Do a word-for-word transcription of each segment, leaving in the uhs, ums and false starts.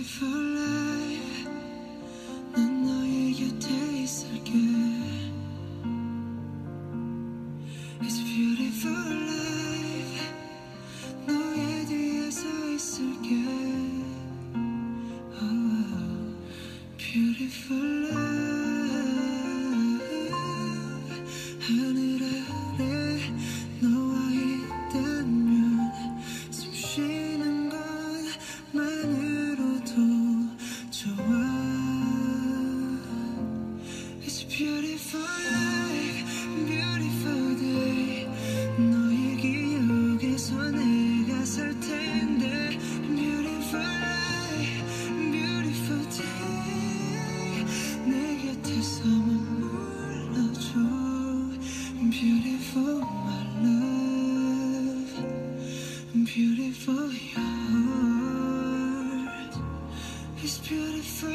beautiful life. 난 너의 곁에 있을게. It's beautiful life. 너의 뒤에 서 있을게. Oh, beautiful love. 하늘 아래 너와 있다면 숨 쉬는 것만으로도 좋아. It's a beautiful life, beautiful day. 너의 기억에서 내가 살 텐데. Beautiful life, beautiful day. 내 곁에서 머물러줘. Beautiful my love, beautiful heart. It's beautiful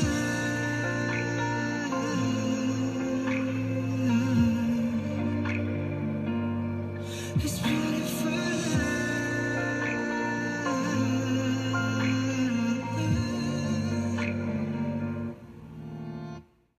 life. It's beautiful.